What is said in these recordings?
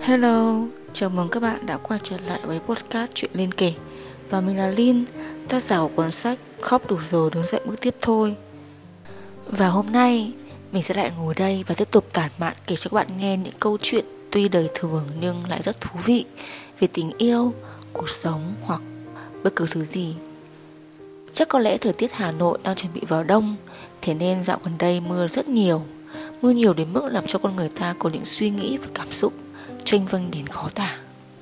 Hello, chào mừng các bạn đã quay trở lại với podcast Chuyện Linh kể. Và mình là Linh, tác giả của cuốn sách Khóc đủ rồi đứng dậy bước tiếp thôi. Và hôm nay mình sẽ lại ngồi đây và tiếp tục tản mạn kể cho các bạn nghe những câu chuyện tuy đời thường nhưng lại rất thú vị về tình yêu, cuộc sống hoặc bất cứ thứ gì. Chắc có lẽ thời tiết Hà Nội đang chuẩn bị vào đông, thế nên dạo gần đây mưa rất nhiều. Mưa nhiều đến mức làm cho con người ta có những suy nghĩ và cảm xúc chênh vênh đến khó tả.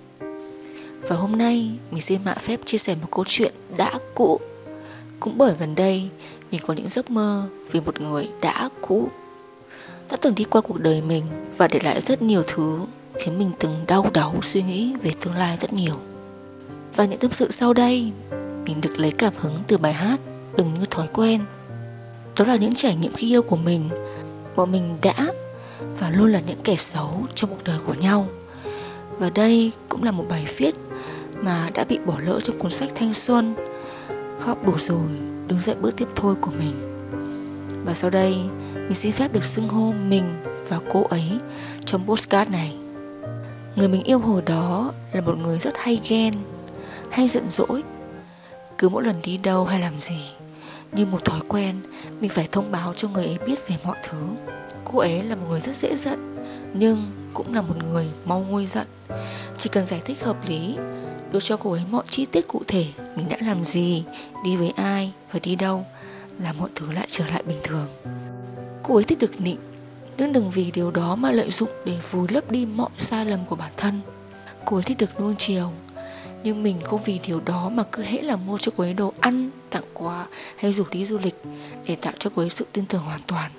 Và hôm nay mình xin mạn phép chia sẻ một câu chuyện đã cũ. Cũng bởi gần đây mình có những giấc mơ về một người đã cũ, đã từng đi qua cuộc đời mình và để lại rất nhiều thứ khiến mình từng đau đáu suy nghĩ về tương lai rất nhiều. Và những tâm sự sau đây mình được lấy cảm hứng từ bài hát Đừng Như Thói Quen. Đó là những trải nghiệm khi yêu của mình. Bọn mình đã và luôn là những kẻ xấu trong cuộc đời của nhau. Và đây cũng là một bài viết mà đã bị bỏ lỡ trong cuốn sách thanh xuân Khóc đủ rồi đứng dậy bước tiếp thôi của mình. Và sau đây mình xin phép được xưng hô mình và cô ấy trong podcast này. Người mình yêu hồi đó là một người rất hay ghen, hay giận dỗi. Cứ mỗi lần đi đâu hay làm gì, như một thói quen, mình phải thông báo cho người ấy biết về mọi thứ. Cô ấy là một người rất dễ giận, nhưng cũng là một người mau nguôi giận. Chỉ cần giải thích hợp lý, đưa cho cô ấy mọi chi tiết cụ thể mình đã làm gì, đi với ai và đi đâu, là mọi thứ lại trở lại bình thường. Cô ấy thích được nịnh, nhưng đừng vì điều đó mà lợi dụng để vùi lấp đi mọi sai lầm của bản thân. Cô ấy thích được nuông chiều, nhưng mình không vì điều đó mà cứ hễ là mua cho cô ấy đồ ăn, tặng quà hay rủ đi du lịch để tạo cho cô ấy sự tin tưởng hoàn toàn.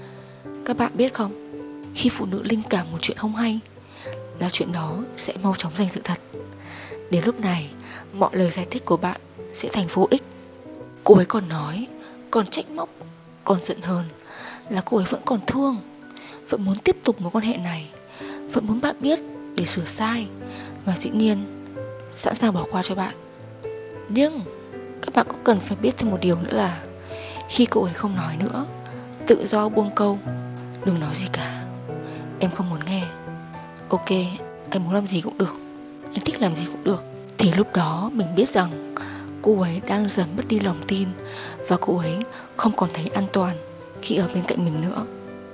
Các bạn biết không, khi phụ nữ linh cảm một chuyện không hay là chuyện đó sẽ mau chóng thành sự thật. Đến lúc này, mọi lời giải thích của bạn sẽ thành vô ích. Cô ấy còn nói, còn trách móc, còn giận hờn là cô ấy vẫn còn thương, vẫn muốn tiếp tục mối quan hệ này, vẫn muốn bạn biết để sửa sai, và dĩ nhiên sẵn sàng bỏ qua cho bạn. Nhưng các bạn cũng cần phải biết thêm một điều nữa là khi cô ấy không nói nữa, tự do buông câu đừng nói gì cả, em không muốn nghe, ok, anh muốn làm gì cũng được, anh thích làm gì cũng được, thì lúc đó mình biết rằng cô ấy đang dần mất đi lòng tin và cô ấy không còn thấy an toàn khi ở bên cạnh mình nữa.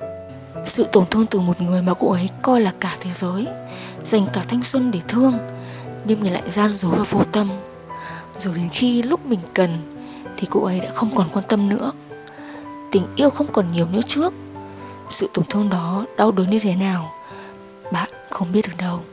Sự tổn thương từ một người mà cô ấy coi là cả thế giới, dành cả thanh xuân để thương, nhưng mình lại gian dối và vô tâm. Rồi đến khi lúc mình cần thì cô ấy đã không còn quan tâm nữa. Tình yêu không còn nhiều như trước. Sự tổn thương đó đau đớn như thế nào bạn không biết được đâu.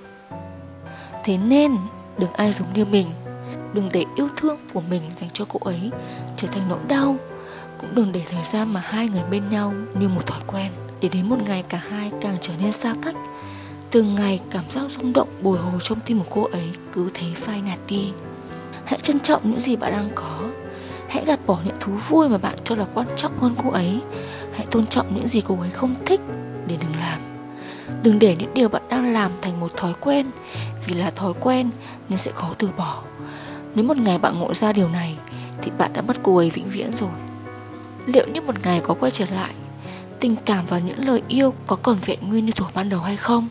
Thế nên đừng ai giống như mình. Đừng để yêu thương của mình dành cho cô ấy trở thành nỗi đau. Cũng đừng để thời gian mà hai người bên nhau như một thói quen, để đến một ngày cả hai càng trở nên xa cách. Từng ngày cảm giác rung động bồi hồi trong tim của cô ấy cứ thế phai nhạt đi. Hãy trân trọng những gì bạn đang có. Hãy gạt bỏ những thú vui mà bạn cho là quan trọng hơn cô ấy. Hãy tôn trọng những gì cô ấy không thích để đừng làm. Đừng để những điều bạn đang làm thành một thói quen, vì là thói quen nên sẽ khó từ bỏ. Nếu một ngày bạn ngộ ra điều này thì bạn đã mất cô ấy vĩnh viễn rồi. Liệu như một ngày có quay trở lại, tình cảm và những lời yêu có còn vẹn nguyên như thuở ban đầu hay không?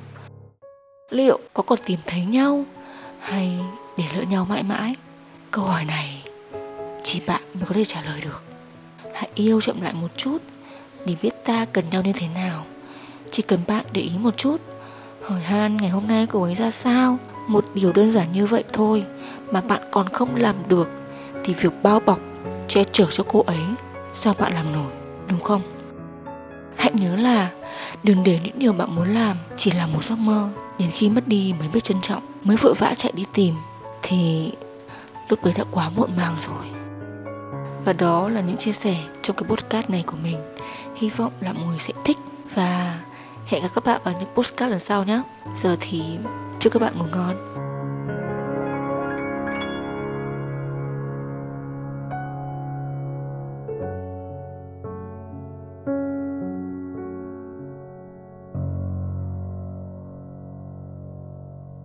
Liệu có còn tìm thấy nhau hay để lỡ nhau mãi mãi? Câu hỏi này chỉ bạn mới có thể trả lời được. Hãy yêu chậm lại một chút để biết ta cần nhau như thế nào. Chỉ cần bạn để ý một chút, hỏi han ngày hôm nay cô ấy ra sao, một điều đơn giản như vậy thôi mà bạn còn không làm được, thì việc bao bọc, che chở cho cô ấy sao bạn làm nổi, đúng không? Hãy nhớ là đừng để những điều bạn muốn làm chỉ là một giấc mơ. Đến khi mất đi mới biết trân trọng, mới vội vã chạy đi tìm, thì lúc đấy đã quá muộn màng rồi. Và đó là những chia sẻ trong cái podcast này của mình. Hy vọng là mọi người sẽ thích. Và hẹn gặp các bạn vào những podcast lần sau nhé. Giờ thì chúc các bạn ngủ ngon.